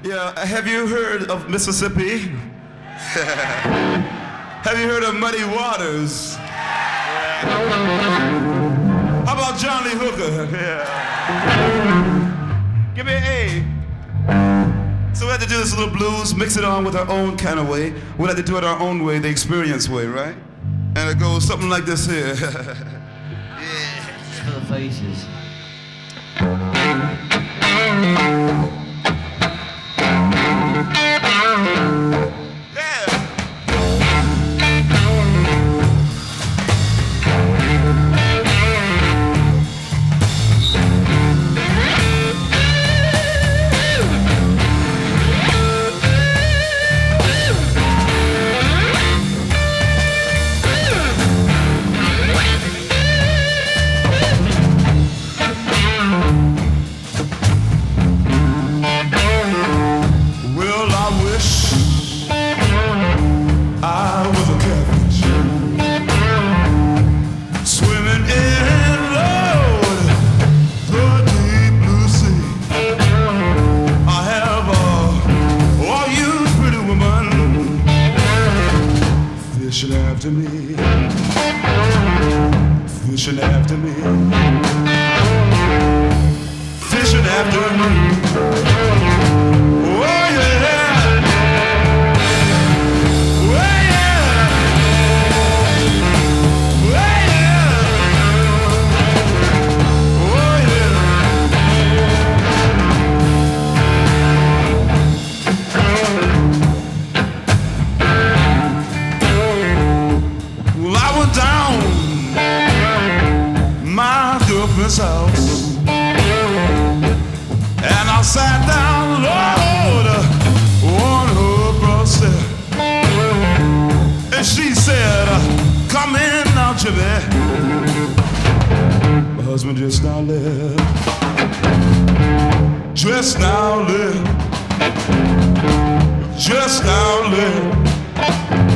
Yeah, have you heard of Mississippi? Have you heard of Muddy Waters? How about John Lee Hooker? Yeah. Give me an A. So we had to do this little blues, mix it on with our own kind of way. We had to do it our own way, the experience way, right? And it goes something like this here. Yeah. For the faces. After me, fishing after me, fishing after me. Oh yeah, oh yeah, oh yeah, oh yeah. Well, I went down my girlfriend's house and I sat down, Lord, on her front and she said, come in now, Jimmy. My husband just now left, just now left, just now left.